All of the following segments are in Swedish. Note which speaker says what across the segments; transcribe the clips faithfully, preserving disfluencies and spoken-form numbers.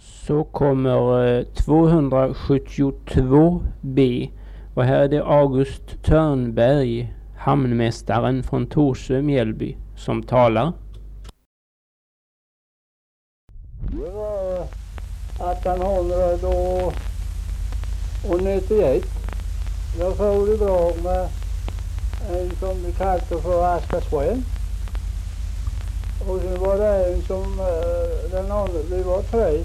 Speaker 1: Så kommer eh, tvåhundrasjuttiotvå B och här är det August Törnberg, hamnmästaren från Torsö, Mjällby, som talar.
Speaker 2: Det var artonhundranittioett. Jag for iväg med en som vi kallade för Askarsjön. Och sen var det en som, den andra, vi var tre.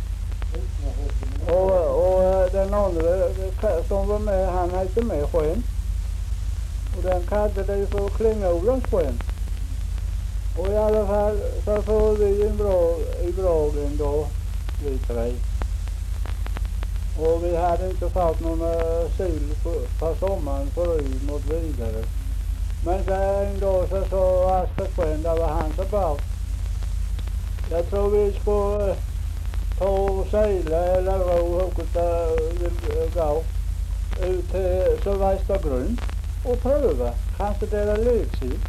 Speaker 2: Och, och den andra som var med, han hette med sjön. Och den kallade det för Klingolands sjön. Och i alla fall så får vi en bra i Bragen då, vi tre. Och vi hade inte fått någon sill på, på sommaren förut något vidare. Men så en dag så sa Askarsjön, det var han som bad. Jag tror vi skulle ta och segla eller ro vilket det vill gå ut till Sylvestergrund och pröva. Kanske det är lyxigt.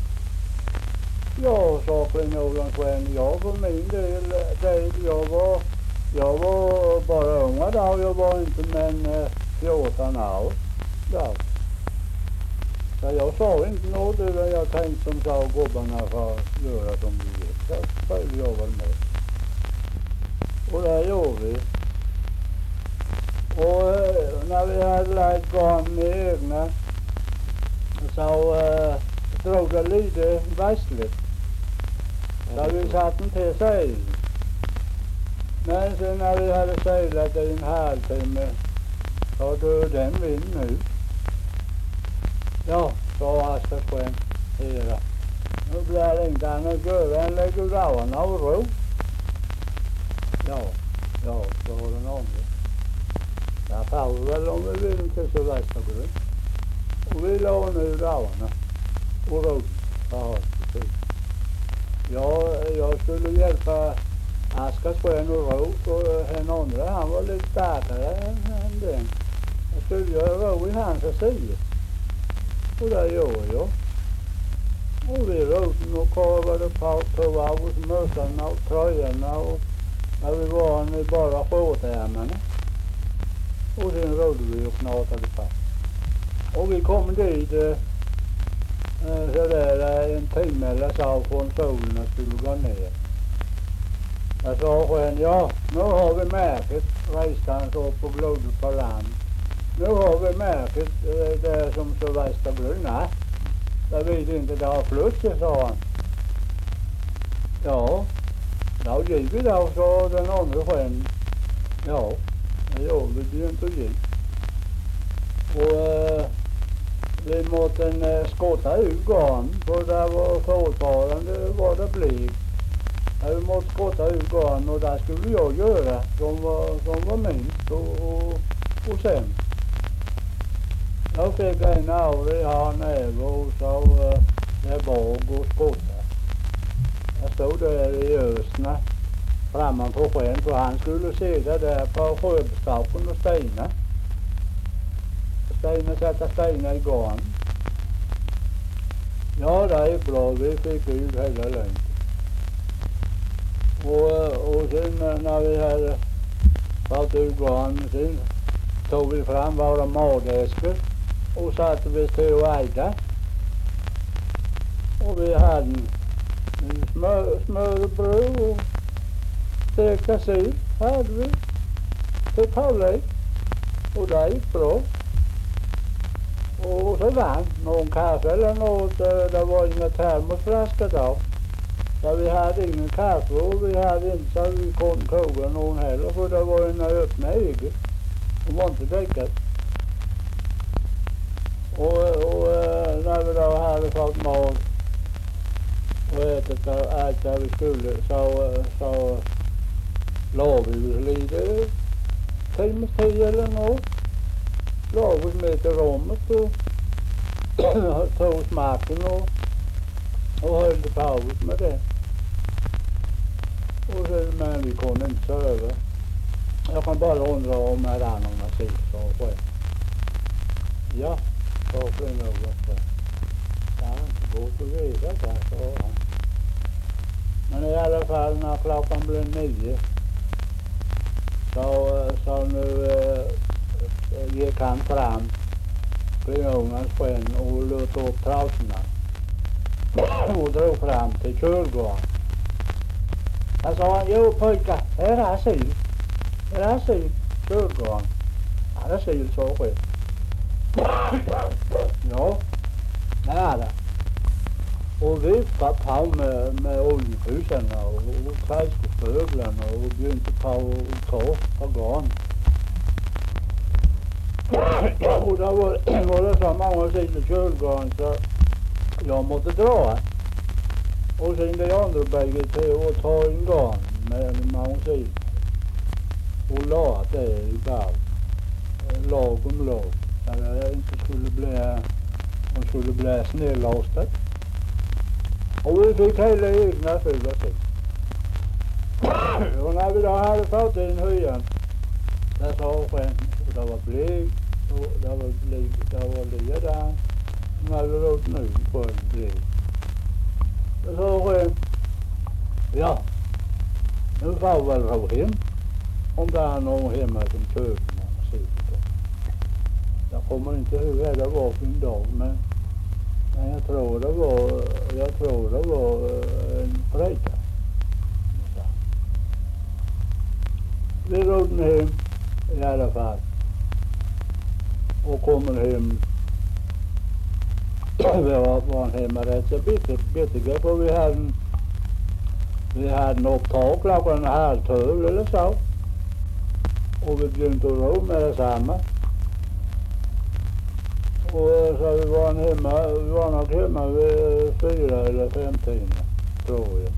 Speaker 2: Ja, sa Klingolandsjön, jag för min del, del jag var jag var bara unga då, jag var inte men fjorton år då. Så jag sa inte något, utan jag tänkte som sa gubbarna för att göra som de vill. Så följde jag väl med. Och det gjorde vi. Och när vi hade lagt garn med egna så äh, drog det lite västligt. Så vi satte den till segl. Men sen när vi hade seglat i en halvtimme så död den vind nu. Ja, sa Askarsjön, hela. Nu blir det inte annat göra än lägga dagarna och ro. Ja, ja, så var den andra. Jag tar väl om vi vill till Sylvestergrund. Och vi la nu dagarna och ro. Ja, precis. Ja, jag skulle hjälpa Askarsjön och ro, och den andra, han var lite starkare än den. Jag skulle göra ro i hans sida. Och det gjorde jag. Och vi rådde och kavade på, tog av oss mössorna och tröjorna och när vi var i bara skjortärmarna. Och sen rådde vi och knatade på. Och vi kom dit eh, så där en timme eller så från solen och skulle gå ner. Jag sa sjön, ja, nu har vi märket, reste han så upp och glodde på land. Nu har vi märket eh, det som Sylvestergrund. Nej, jag vet inte, det har flyttat, sa han. Ja, då gick vi då, sa den andra sjön. Ja, det gjorde vi ju inte gick. Och eh, vi måste eh, skotta ut garn, för det var fortfarande vad det blev. Vi måste skotta ut garn och det skulle jag göra, som var, som var minst och, och, och sen. Jag fick en av i han över och så uh, det bag och skotta. Jag stod där i ösna framman på sjön, för han skulle sitta där på sjöbestaken och steina. Steina, sätta steina i garn. Ja, det gick bra. Vi fick ut hela längden. Och, och sen när vi hade fått ut garn, sen tog vi fram våra matväskor och satte vi till att äta. Och vi hade smör, smörbröd och stekta sill hade vi till tallrik. Och det gick bra. Och så vann någon kaffe eller något, det var inga termosflaskor då. Så vi hade ingen kaffe och vi hade inte så vi kunde koka någon heller, för det var en öppna eget. De var inte däckat. Och, och när vi då hade fått mat och ätit allt det vi skulle så, så la vi lite timmes tid eller något. La vi med till rummet och tog smaken och, och höll paus med det. Och så, men vi kunde inte söva. Jag kan bara undra om det är någon sill, sa själv. Ja, sa Klingolandsjön. Det har inte gått att veta där, sa han. Men i alla fall när klockan blev nio Så, så nu eh, gick han fram klingongens skinn och löt upp trausorna och drog fram till kyrkogården. Han sa, jo pojkar, här är asyl. Här är asyl, kyrkogården. Här är asyl, så skit. Ja, det är det. Och vi var på med, med oljefrysen och, och trädskostövlarna och begynte på att ta på garn. Och då var, var det så många sidor kyrkogården så jag måste dra. Och sen det andra bägge till att ta en garn med många sidor. Och la det i bag. Lag om lag. Så det inte skulle bli, de skulle bli snedlastat. Och vi fick hela egna fylla sig. Och när vi då hade fått in höjan, där sa sken, och det var blik, och det var blik, det var likadan. När vi råd nu på en blik. Då sa sken, ja, nu får vi väl ro hem. Om det är någon hemma som köper någon sitter. Jag kommer inte ihåg hur det var för en dag, men men jag tror det var, jag tror det var en fredag. Vi rådde hem i alla fall. Och kommer hem. Vi var, var hemma rätt så bittiga för vi hade en, vi hade en upptag klockan halv tolv eller så. Och vi begynte att ro med detsamma. Och så vi var hemma, vi var nog hemma vid fyra eller fem timmar, tror jag.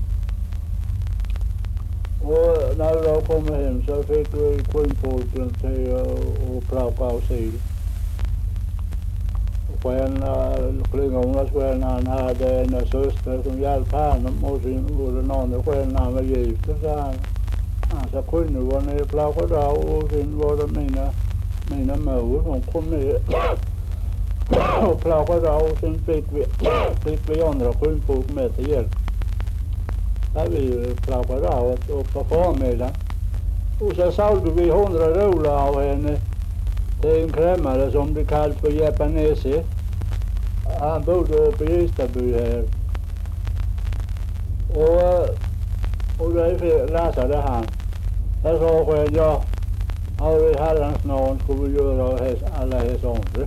Speaker 2: Och när vi då kom hem så fick vi kvinnfolken till att plocka av sill. Och en klingonens skön, han hade en syster som hjälpte honom och sen var det en annan skön, han var gift så han. Han sa kvinnor var nere och plockade av och sen var det mina, mina mor som kom ner. Och plockade av och sen fick vi, fick vi andra kvinnfolk med till hjälp. Där vi plockade av och på förmiddagen. Och så sålde vi hundra rullar av henne till en krämmare som det kallas för japanesi. Han bodde uppe i Istaby här. Och, och det läsade han. Jag sa själv, ja, av herrans namn skulle vi göra alla häs andra.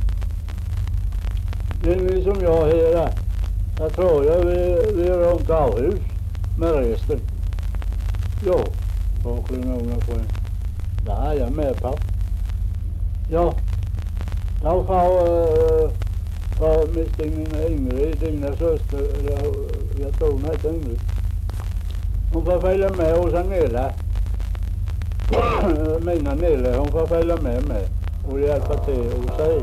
Speaker 2: Det är som jag här. Jag tror jag vi, vi är runt avhus med resten. Ja, så klingongen på en. Det är jag med på. Ja, då får uh, för misstingen Ingrid, dina syster, jag tror hon heter Ingrid. Hon får följa med hos Nilla. Mina Nilla, hon får följa med mig och hjälpa till och säga.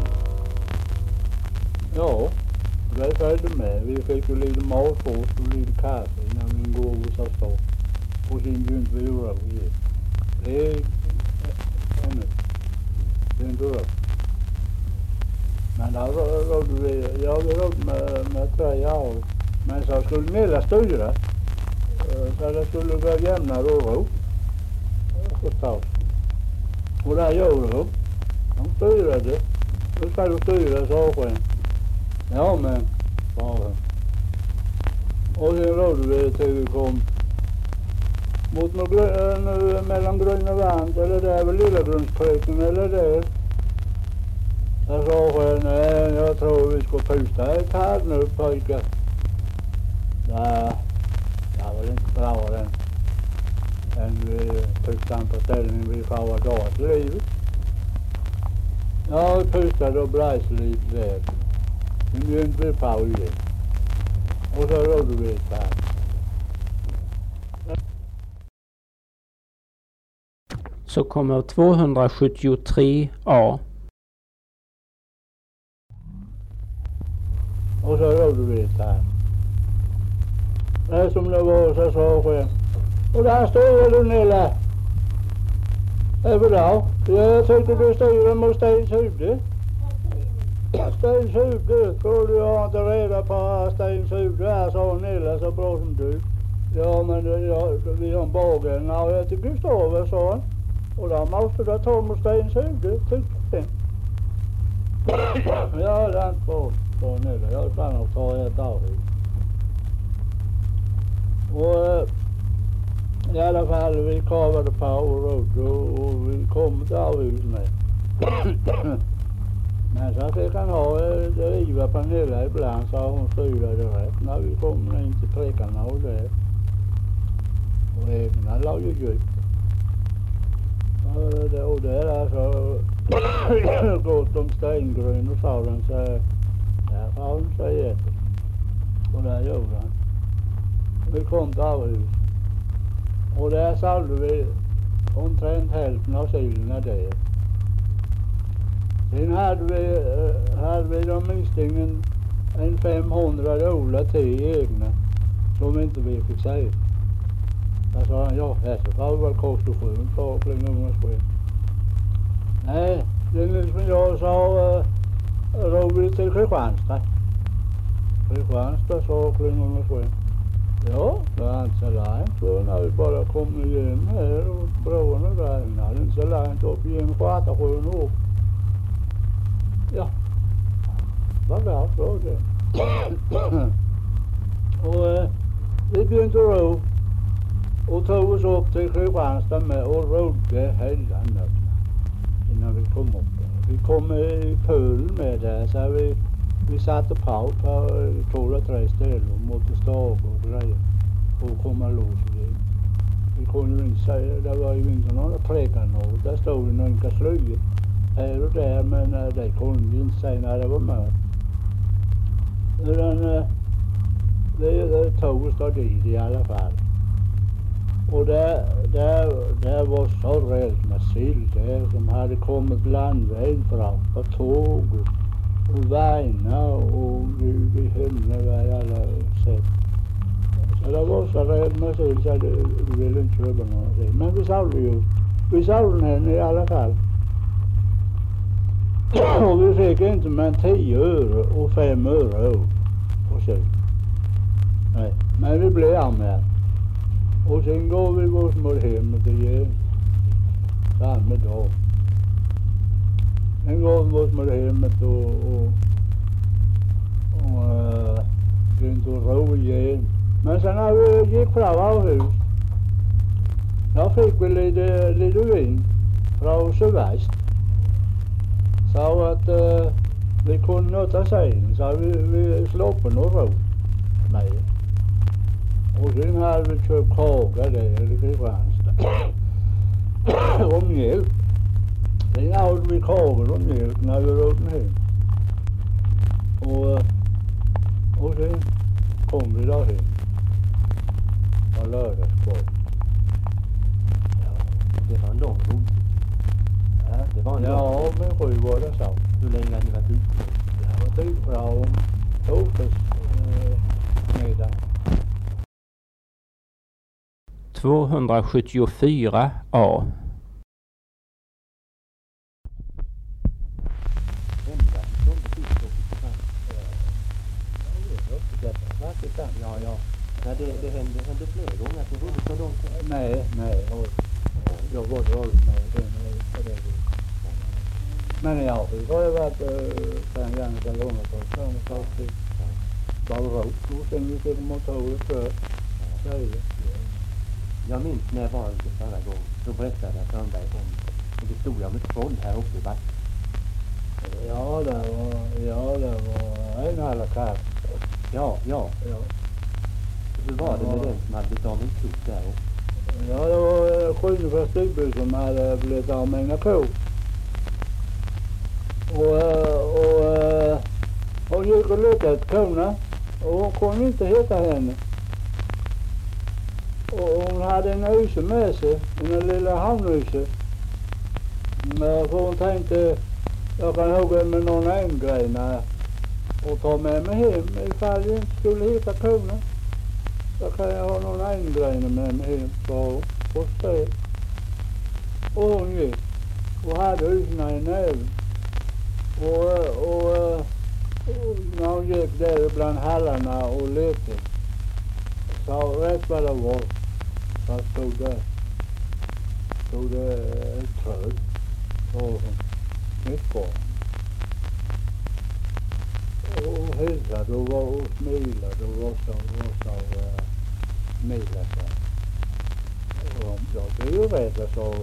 Speaker 2: Ja, vi följde med. Vi fick ju lite mat på oss och lite kaffe innan vi går hos oss då. Och sen begynte vi göra och ge. Det är ännu. Det är inte rött. Men då rådde vi, ja vi rådde med, med tre år. Men så skulle Nilla styra. Så det skulle vara jämnare och ro. Förstås. Och där gjorde de. De styrade. Nu ska du styra saken. Ja men, sa han. Och sen rådde vi till vi kom mot något grö, mellan Gröna Vant eller där vid Lilla Grundspricken eller där. Jag sa han, nej jag tror vi ska pusta ett här nu pojkar. Nej, det var inte bra den. Men vi pustade på ställningen vi får vara dag till livet. Ja, vi pustade och blåste lite där. Vi begynte vi på igen. Och så rådde vi ett här.
Speaker 1: Så kommer tvåhundrasjuttiotre A.
Speaker 2: Och så rådde vi ett här. Det är som det var så sa jag. Och där står du Nilla. Det är bra. Jag tyckte du styr mot Stens huvud. Stens huvud. Tror du jag inte reda på Stens huvud här, sa Nilla så bra som du. Ja men ja, vi har en bagen. Ja jag tycker Gustav sa han. Och då måste du ta med stensuget, tyckte jag. Ja, det är inte bra. Så nu då, jag stannar och tar ett avhus. Och eh, i alla fall, vi kavade på och, och, och vi kom till avhus med. Men så fick han ha det riva Pernilla ibland, så hon styrade rätt när vi kom in till prickarna och det. Och egna la ju djupt. Och det, och det är alltså gott om stengryn och sa den, så där får hon sig jätte. Och där gjorde han. Vi kom till avhus. Och där sålde vi omtrent hälften av silarna där. Sen hade vi, hade vi de minst ingen en femhundra dollar till egna som inte vi fick säga. Jag sa han, ja, här så får vi väl kost och sjön för Klingungens sjön. Nej, det är liksom jag sa, uh, Robert till Kristianstad. Kristianstad sa Klingungens sjön. Ja, det är inte så långt. Så när vi bara kom igen här och bron och där, det är inte så långt upp igen Skötasjön och upp. Ja, vad där så det. Och uh, vi började ro och tog oss upp till Kristianstad med och rodde hela natten innan vi kom upp där. Vi kom i Pöl med där, så vi, vi satte på på två eller tre ställen mot stag och grejer och komma loss igen. Vi kunde ju inte säga, det var ju inte några prickar något, där stod ju några slöjor här och där, men det kunde vi inte säga när det var mörkt. Utan det, det tog oss då dit i alla fall. Och där, där, där var så rejält med sill där som hade kommit landväg fram på tåg och, och vagnar och Gud i himlen vad jag alla sett. Så det var så rejält med sill så du, du ville inte köpa någon sill. Men vi sålde ju, vi sålde henne i alla fall. Och vi fick inte men tio öre och fem öre på sill. Nej, men vi blev av med. Och sen går vi bort mot hemmet igen. Samma dag. Sen går vi bort mot hemmet och, och, och äh, började ro igen. Men sen när vi gick fram av hus, då fick vi lite, lite vind från sydväst. Så att äh, vi kunde nöta sen, så vi, vi sloppen och ro med. Och sen hade vi köpt kaga där i Kristianstad. Och mjölk. Sen hade vi kaga och mjölk när vi rådde hem. Och, och sen kom vi där hem. På lördagskväll.
Speaker 3: Ja, det var en lång rot. Ja, det var en lång
Speaker 2: Ja, men sju var det så.
Speaker 3: Hur länge hade ni varit ute?
Speaker 2: Jag var ute från torsdags eh, middag.
Speaker 1: tvåhundrasjuttiofyra A.
Speaker 3: Ja, ja. Nej, det, det hände, hände flera gånger att det var så långt.
Speaker 2: Nej, nej. Och, jag var dåligt med det. På det viset. Men jag har ju varit sen gärna så långa på så har jag tagit till Balrot och sen vi fick motorer för Sverige.
Speaker 3: Jag minns när jag var ute förra gången. Då berättade jag Törnberg om det stora med troll här uppe i backen.
Speaker 2: Ja, det var, ja, det var en alla kast.
Speaker 3: Ja, ja.
Speaker 2: Ja.
Speaker 3: Hur var det med den som hade blivit av med en kok där uppe?
Speaker 2: Ja, det var Sjunefors Stigby som hade blivit av med en ko. Och, och hon gick och letade efter korna och hon kunde inte hitta henne. Och hon hade en öse med sig, en lilla hamnöse. För hon tänkte, jag kan hugga med någon ängreina och ta med mig hem ifall jag inte skulle hitta korna. Så kan jag ha någon ängreina med mig hem, sa hon, och stöd. Och hon gick och hade ösena i näven. Och, och, och när hon gick där bland hallarna och lekte, så rätt vad det var, så stod där. stod det ett träd. Och mitt på. Och hälsade och var och smilade och var så, var så uh, smilade så. Och jag blev ju rädd och så.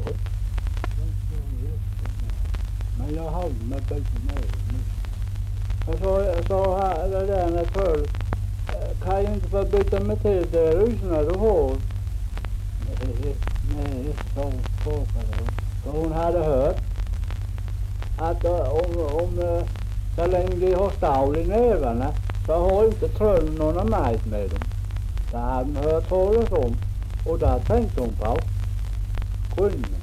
Speaker 2: Men jag hade med bättre med. Och så sa det där när förr, kan jag inte få byta med till det ryssarna du har? Nej, nej, så frågade hon. För hon hade hört att om, om så länge de har stål i nävarna så har inte tröllen någon majt med dem. Det hade hon hört talas om. Och där tänkte hon på kunden.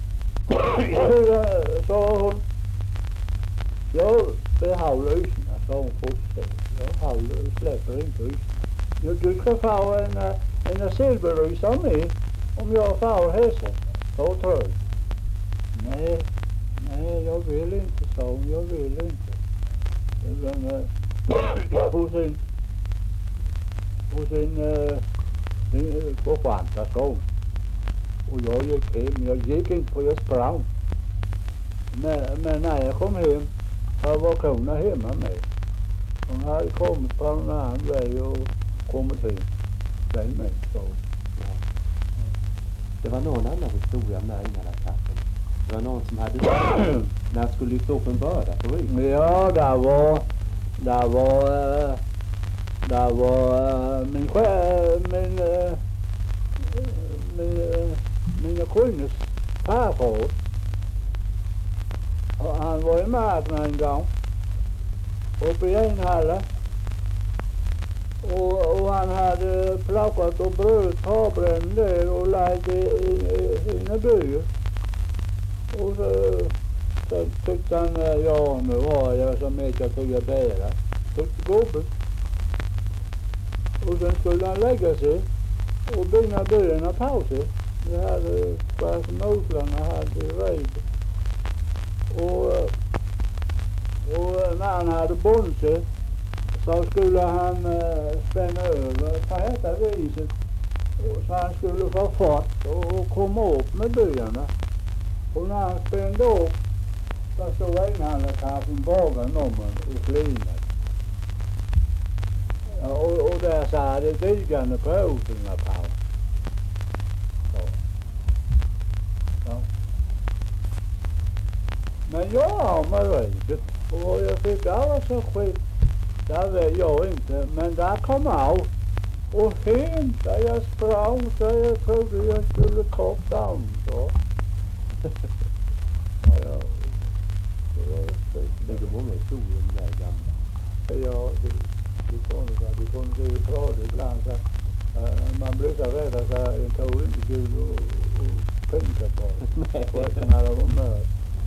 Speaker 2: Så hon, jag behåller yserna, sa hon fortsätter. Jag håller, släpper inte yserna. Du ska få en, en silverrysa med om jag får hästar. Så tror jag. Nej, nej jag vill inte, sa hon. Jag vill inte. Men, hos sin, hos sin, sin förfanta, sa hon. Och jag gick hem. Jag gick inte på jag sprang. Men, men när jag kom hem, här var kona hemma med. Hon hade kommit på en annan väg och kommit hem. Den med, så.
Speaker 3: Ja. Det var någon annan historia med i den här katten. Det var någon som hade när han skulle lyfta upp en börda på ryggen.
Speaker 2: Ja, där var, där var, där var min sjö, min, min, mina kundes farfar. Och han var i marken en gång. Uppe i Enhalla. Och, och han hade plockat och bröt havren där och lagt i, i, i sina byar. Och så, så tyckte han, ja nu var jag så mycket jag tog jag bära. Tyckte gubben. Och sen skulle han lägga sig och bina byarna på sig. Det hade fast moslarna hade rejt. Och, och när han hade bundet sig så skulle han uh, spänna över på detta viset. Så han skulle få fart och komma upp med byarna. Och när han spände upp så stod Enhallakaffen bakom om och flinade. Ja, och, och där sa det dygande på hotarna på. Så. Ja. Men jag har med riket och jag fick alla så skit. Där vet jag inte, men där kom av. Och hem där jag sprang så jag trodde jag skulle koppa om så. Ja, ja. Det var fint.
Speaker 3: Det är många historier om det där gamla.
Speaker 2: Ja, det, det kunde så. Det kunde se ut bra ibland så. Uh, man blev så rädd att jag tog inte Gud och, och tänka på det. Nej. Och sen hade de mörd.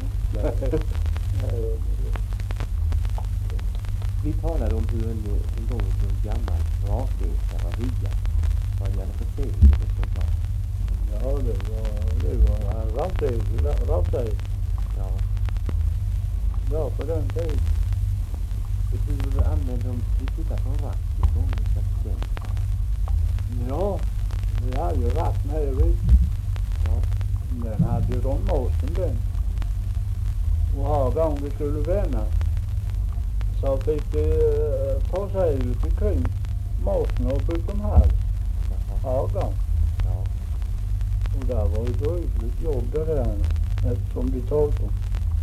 Speaker 3: Vi talade om hur en, en gång en gammal rakägare var hyggad. Vad gäller för steg det var.
Speaker 2: Ja, det var, det var han rapsig, rapsig.
Speaker 3: Ja.
Speaker 2: Ja, på den tiden.
Speaker 3: Hur använde de, vi tittar på en rack i gången så
Speaker 2: Ja, vi hade ju ratten här i Rike.
Speaker 3: ja.
Speaker 2: Den hade ju de måsten den. Och har gång vi skulle vända så fick vi uh, ta sig ut omkring måsten och bygga dem här. Har gång.
Speaker 3: Ja.
Speaker 2: Och där var ju drygt jobb det där eftersom de tog dem.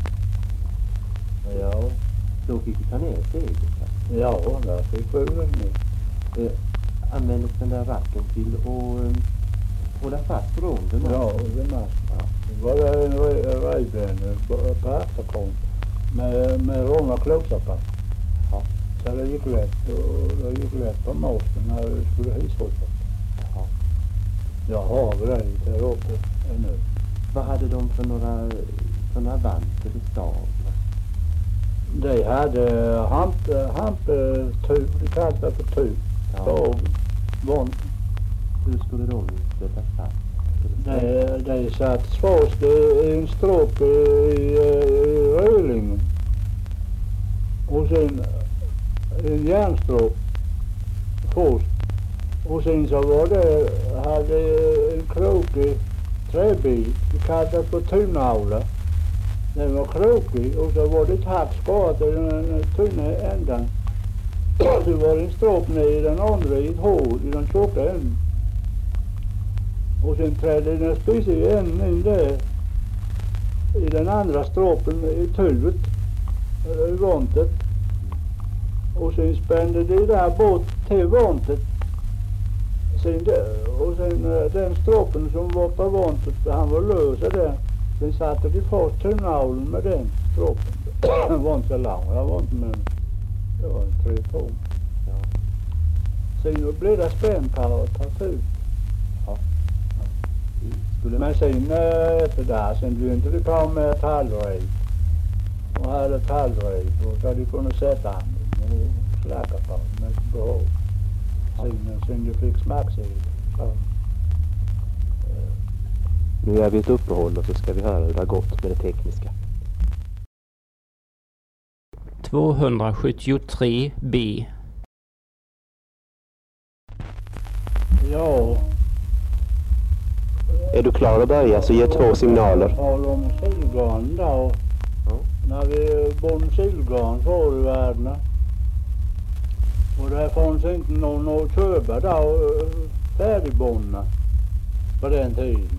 Speaker 2: Ja.
Speaker 3: Då fick vi ta ner steget.
Speaker 2: Ja, där fick vi den med.
Speaker 3: Eh, användes den där racken till att um, hålla fast ronden?
Speaker 2: Ja, det mest. Ja. Det var det en rejben på efterkom med, med runda klossar på.
Speaker 3: Ja.
Speaker 2: Så det gick lätt och det gick lätt på måsten när vi skulle hisrota.
Speaker 3: Jaha.
Speaker 2: Jag har det där uppe ännu.
Speaker 3: Vad hade de för några, för några vant eller stav?
Speaker 2: De hade hamp, hamptub, de kallade det för tub.
Speaker 3: Ja.
Speaker 2: Stav, vant.
Speaker 3: Hur skulle de sättas fast?
Speaker 2: Det, det satt fast i en stropp i, i, i rölingen. Och sen en järnstropp först. Och sen så var det, hade en krok i, träbit. Vi kallade på tunnavla. Den var krokig och så var det ett hackskott i den tunna ändan. Så var det en stropp ner i den andra i ett hål i den tjocka änden. Och sen trädde den spiciga änden in där i den andra stroppen i tuvet, i vantet. Och sen spände det där bort till vantet. Sen det, och sen den stroppen som var på vantet, han var lös där. Sen satte de fast tunnavlen med den stroppen. Den var inte så lång, jag var inte med. Det var tre ton. Ja. Sen blev det spänt på att ta ut. Ja. Ja. Men sen efter det, sen blev inte det kvar med ett halvrej. Och hade ett halvrej och så hade de kunnat sätta handen och släcka på den med ett behov. Sen, sen de fick smaks i det. Så.
Speaker 3: Nu gör vi ett uppehåll och så ska vi höra hur det har gått med det tekniska.
Speaker 1: tvåhundrasjuttiotre B.
Speaker 2: Ja.
Speaker 3: Är du klar att börja så ge två signaler.
Speaker 2: Tal om silgarn då. Ja. När vi bond silgarn förr i världen. Och det fanns inte någon att köpa då färdigbondna på den tiden.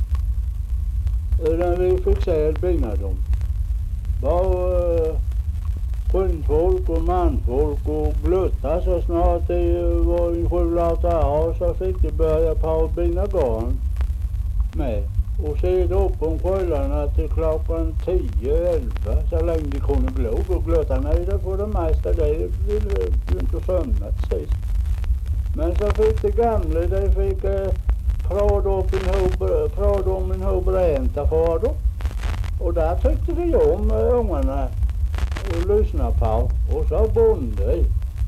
Speaker 2: Utan vi fick säl bina dem. Bara kundfolk och manfolk och glutta så snart det var en sju åtta år så fick de börja på att bina garn med. Och se upp om kvällarna till klockan tio elva så länge de kunde glo. Och gluttarna är det för det mesta, det ville ju inte sömna precis. Men så fick de gamla, de fick eh, prata upp en hov, prata om en hov ränta för dem. Och där tyckte de om uh, ungarna att lyssna på. Och så bonde.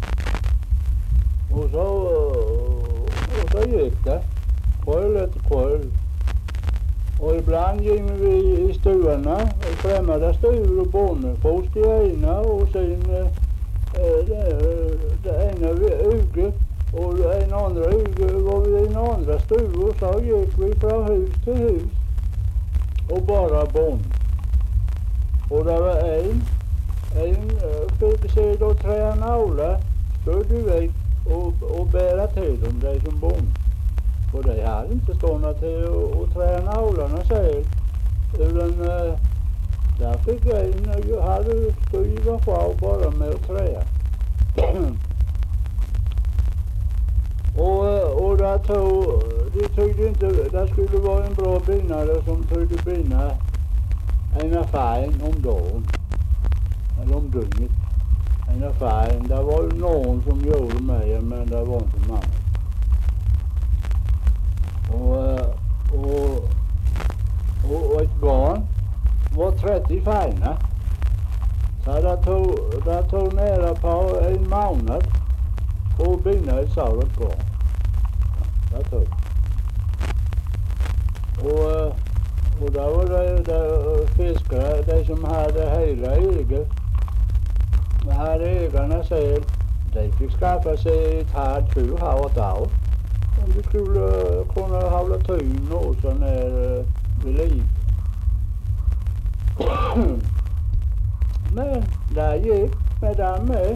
Speaker 2: Och så, uh, och så gick det. Kväll efter kväll. Och ibland gick vi i stuarna, i främmande stugor och bonde. Först i ena och sen uh, det, det ena uge. Och en andra uge var vi i en andra stugor. Så gick vi från hus till hus. Och bara bond. Och det var en, en fick se då trä navla, stod iväg och, och bära till dem, de som bond. Och de hade inte stått till att trä navlarna säger. Utan där fick en, hade skriva kvar bara med att trä. och, och där tog, de tyckte inte, det skulle vara en bra binare som tyckte bina en affär om dagen, eller om dygnet. En affär, det var någon som gjorde mig, men det var inte många. Och, och, och, och ett garn var trettio fina. Så det tog, det tog nära på en månad för att binda ett sådant garn. Det tog. Och Och då var det, det fiskare, de som hade hela eget, hade ägarna säl, de fick skaffa sig ett härd för att ha ett år. Om de skulle kunna hålla tyn och så när vid liv. Men det gick med dem med.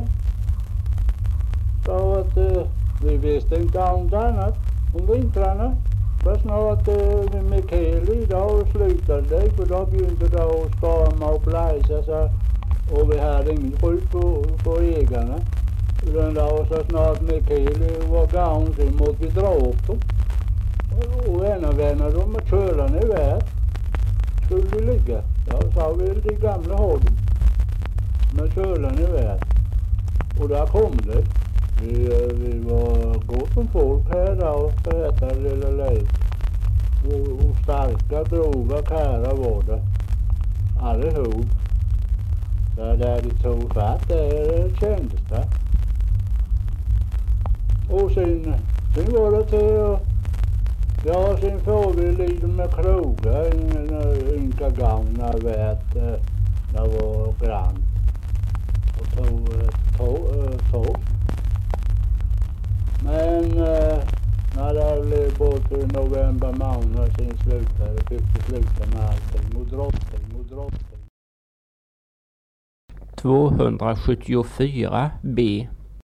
Speaker 2: Så att uh, vi visste inte om det annat om vintrarna. Så snart uh, Mikael idag slutade det, för då började det att storma och blåsa så, och vi hade ingen skydd på, på ägarna. Utan då så snart Mikael var gång så måste vi dra upp dem. Och, och en av vänner dem med kölarna i värld skulle vi ligga. Ja, så vi de gamla hården med kölarna i värld. Och där kom det. Vi, vi var gott om folk här då på detta lilla läget. Och, och starka, grova kära var det. Allihop. Så där de tog fatt, där kändes det. Och sen, sen var det till, ja sen får vi lite med krogar, en ynka gång när vi vet, det var grann. Och tog, tog, tog. Men när det blev bort i november månad sen slutade, fick det sluta med allting och drottning och drottning.
Speaker 1: tvåhundrasjuttiofyra B.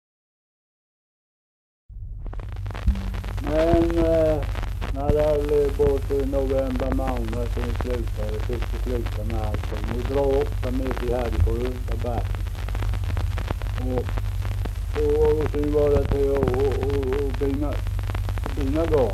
Speaker 2: Men eh, när det blev bort i november månad sen slutade, fick det sluta med allting och dra upp dem mitt i här på Rundabacken. Och, och, och sen var det till att och, och, och bina, bina garn.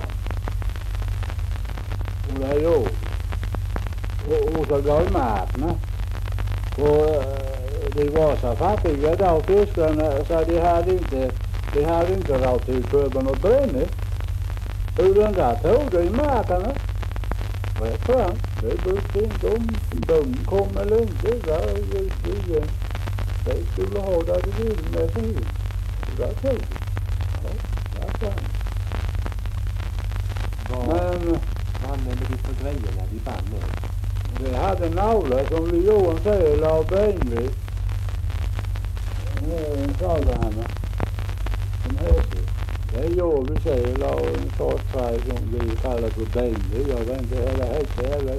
Speaker 2: Och det gjorde och, och så gav maten. Och eh, de var så fattiga då fiskarna så de hade inte, de hade inte råd till att köpa något brännvin. Utan där tog de markerna. Rätt fram. Det brukade inte om de kom eller inte. Där just igen. De skulle ha där de ville med sig. Där tog de. Ja, där fram. Men
Speaker 3: vad använde vi för grejer när vi band med?
Speaker 2: vi hade navlar som Johan säger la brännvin. En salvehända. Som heter. Det gjorde vi säger la en sorts trä som vi kallar för brännvin. Jag vet inte hela hälsa heller.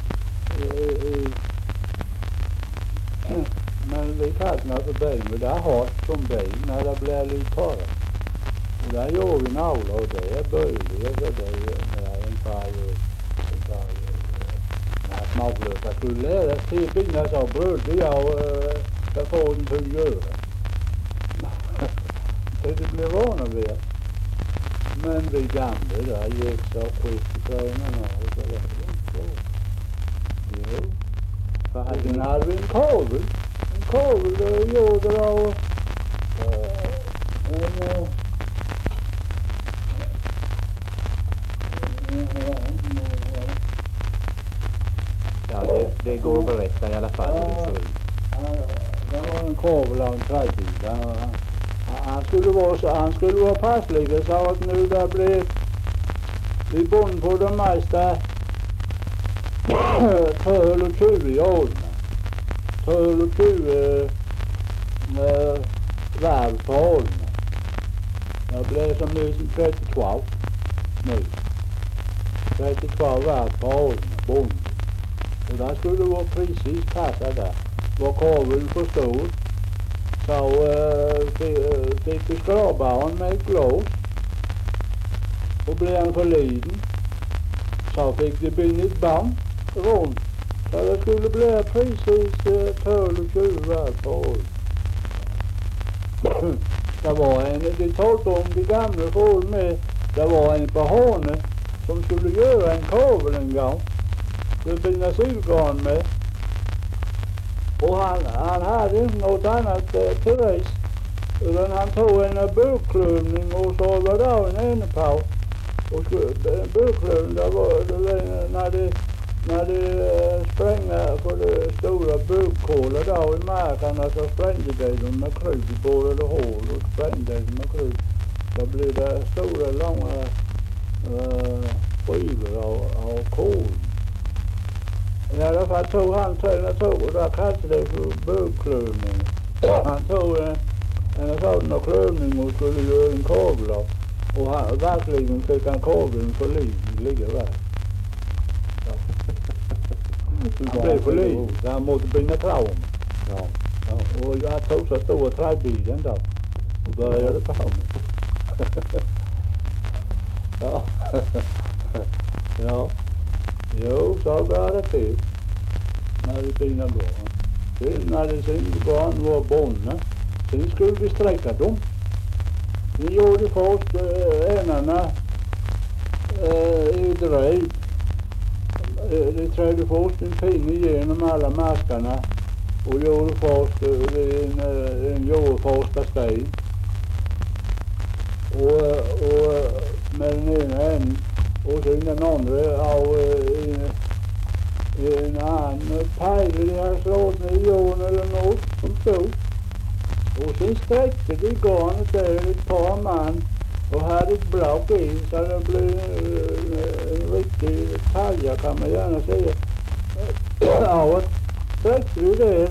Speaker 2: Men vi kallar för brännvin. Det är hårt som brännvin när det blir lite torrt. Och där gjorde vi navlar och det är böjligt. Det är en färg när smaklösa skulle lära sig byggnads av bröd. Jag ska få den till att göra. Det blev vana vid. Men vi gamla där gick så skit i krönorna och så var det inte så. Jo. För sen hade vi en kavel. En kavel där gjorde av en
Speaker 3: ja, det, det går att berätta i alla fall.
Speaker 2: Ja, det var en kavel av en träbil. Han skulle vara så, han skulle vara passlig och sa att nu där blev vi bond på de mesta töl och tjuv i åldern. Töl och tjuv äh, värld på åldern. Jag blev som nu trettiotvå nu. trettiotvå värld på åldern, bond. Och där skulle vara precis passa där. Var kaveln för stor. Så uh, fick vi skrapa honom med ett glas. Och blev han för liten. Så fick de binda ett band runt. Så det skulle bli precis uh, töl och tjuvar på år. Det var en, de talade om de gamla folk med. Det var en på hane som skulle göra en kavel en gång. Det binda sylgarn med. Och han, han hade inte något annat eh, till ris. Utan han tog en burklövning och så var det en ene på. Och en burklövning, det var det, när de, när de uh, sprängde på de stora burkhålen då i marken så sprängde de dem med krut i båda hål och sprängde dem med krut. Då blev det stora långa uh, skivor av, av kol. I alla fall tog han träna tog och där kallade det för burklövning. Han tog en, en sådan av klövning och skulle göra en kavel av. Och han, verkligen fick han kaveln för liv, ligger där. Ja. Han blev för liv, så han måste binda traum. Ja. Ja. Och jag tog så stora träbilen då och började på honom. Ja. Ja. Jo, så var det till. När vi bina barn. Sen när det sen barn var bonde. Sen skulle vi sträcka dem. Vi gjorde först äh, enarna äh, i drev. Äh, de trädde först en pinne genom alla maskarna. Och gjorde först äh, en, äh, en jordförsta sten. Och, och med den ena änden. Och sen den andra av en, en annan pejl i hans råd i jorden eller något som stod. Och sen sträckte de garnet där ett par man och hade ett block i så det blev en, en riktig talja kan man gärna säga. Ja, sträckte de där.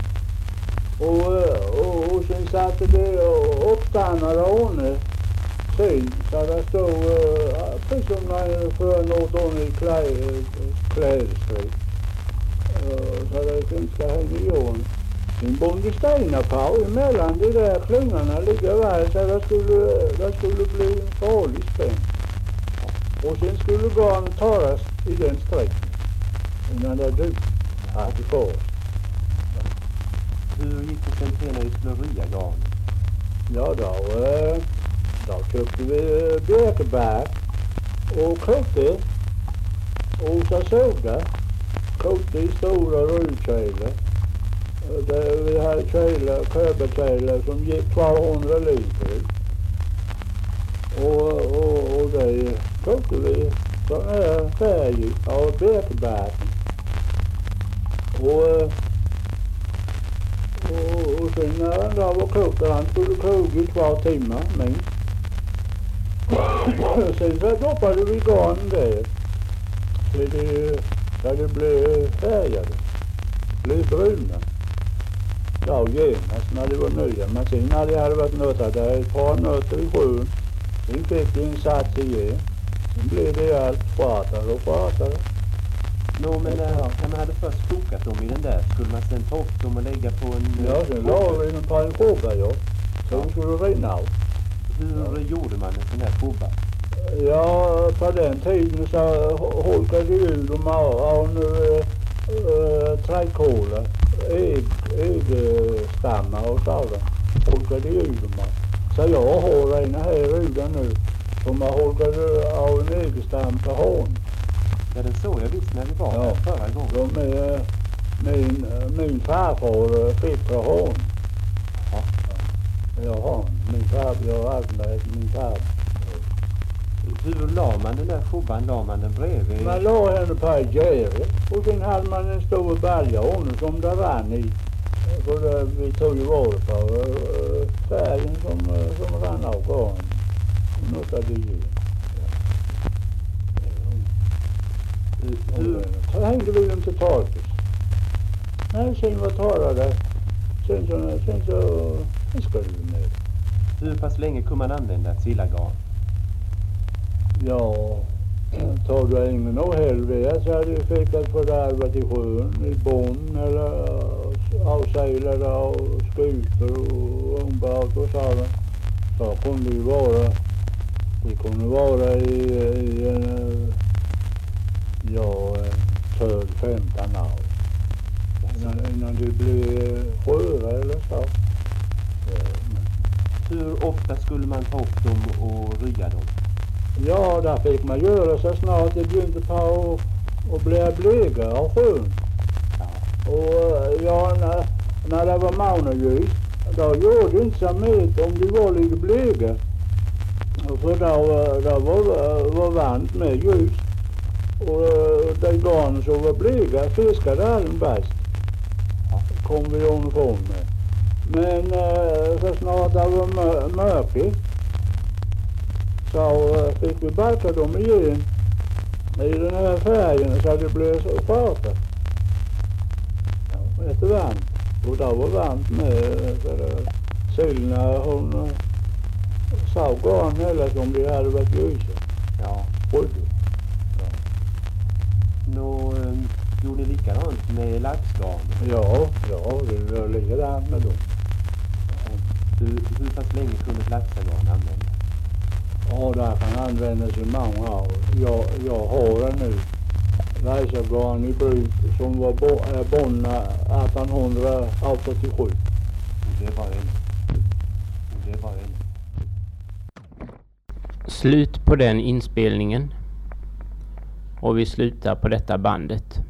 Speaker 2: Och, och, och sen satte de uppstannade ordne magasin. Så det stod uh, precis som när för något år i klädestrid. Uh, så det inte ska hänga i jorden. En bonde stenar på emellan de där klungarna ligger väl så det skulle, det skulle bli en farlig spänn. Och sen skulle garnen taras i den sträckningen innan det du hade på oss.
Speaker 3: Hur gick det sen till när vi skulle rya garn?
Speaker 2: Ja, då, eh, då köpte vi birkebär och kokte och så sågade. Kokte i stora rulkejlar. Vi hade kejlar, köberkejlar som gick tvåhundra liter. Och, och, och det kokte vi sån här färg av birkebär. Och, och, och sen när han då var kokt, han skulle koka i två timmar minst. Sen så doppade vi garn där. Så det, så det blev färgade. Blev bruna. Ja, genast när det var nya. Men sen när det hade varit nötter, det är ett par nötter i sjön. Sen fick det en sats igen. Sen blev det allt svartare och svartare.
Speaker 3: Nå, men när, när man hade först kokat dem i den där, skulle man sen ta upp dem och lägga på en...
Speaker 2: Ja, sen la vi dem på en skobba, ja. Så de skulle rinna av.
Speaker 3: Hur gjorde man en sån här skobba?
Speaker 2: Ja, på den tiden så holkade de ut dem av, av nu äh, trädkola, ägg, äggstammar och sådär. Holkade de ut dem av. Så jag har en här ute nu som har holkat av en äggstam på hån.
Speaker 3: Ja, den såg jag visst när vi var
Speaker 2: ja.
Speaker 3: här förra gången.
Speaker 2: De är, min, min farfar fick på hån.
Speaker 3: Ja.
Speaker 2: Jag har min farfar, jag har alltid med min farfar.
Speaker 3: Hur la man den där skobban? La man den bredvid?
Speaker 2: Man la henne på ett gärde och sen hade man en stor balja hon som det rann i. För det, vi tog ju vara på uh, färgen som, uh, som rann av garn. Och något av det ju.
Speaker 3: Hur?
Speaker 2: Så hängde vi dem till taket. Nej, sen var torrade. Sen så, sen så fiskade vi med.
Speaker 3: Hur pass länge kunde man använda ett sillagarn?
Speaker 2: Ja, tar du ingen och helvete så hade vi fickat fördärvat i sjön, i bonn eller avseglade av skutor och ångbart och sådär. Så kunde vi vara, vi kunde vara i, i en, ja, tolv femton år. Innan, innan det blev sjöra eller så.
Speaker 3: Hur ofta skulle man ta upp dem och rya dem?
Speaker 2: Ja, där fick man göra så snart det började på att bli blöga av sjön.
Speaker 3: Ja.
Speaker 2: Och ja, när, när det var månaljus, då gjorde det inte så mycket om de var lite blöga. För då, då var, var varmt med ljus. Och de garn som var blöga fiskade alldeles bäst.
Speaker 3: Ja.
Speaker 2: Kom vi ifrån med. Men så snart det var mörkt så fick vi barka dem igen i den här färgen så det blev så svarta. Ja, efter varmt. Och då var varmt med för sillarna hon sa garn hela som de hade varit ljusa.
Speaker 3: Ja.
Speaker 2: Oj. Ja.
Speaker 3: Nå, um, gjorde ni likadant med laxgarn?
Speaker 2: Ja, ja, det var likadant med dem.
Speaker 3: Hur, hur pass länge kunde ett laxgarn användas?
Speaker 2: Ja, det kan användas i många år. Jag, jag har den nu. Laxgarn i bruk som var bo, äh, bonna artonhundraåttiosju.
Speaker 3: Det var en. Det var en.
Speaker 1: Slut på den inspelningen. Och vi slutar på detta bandet.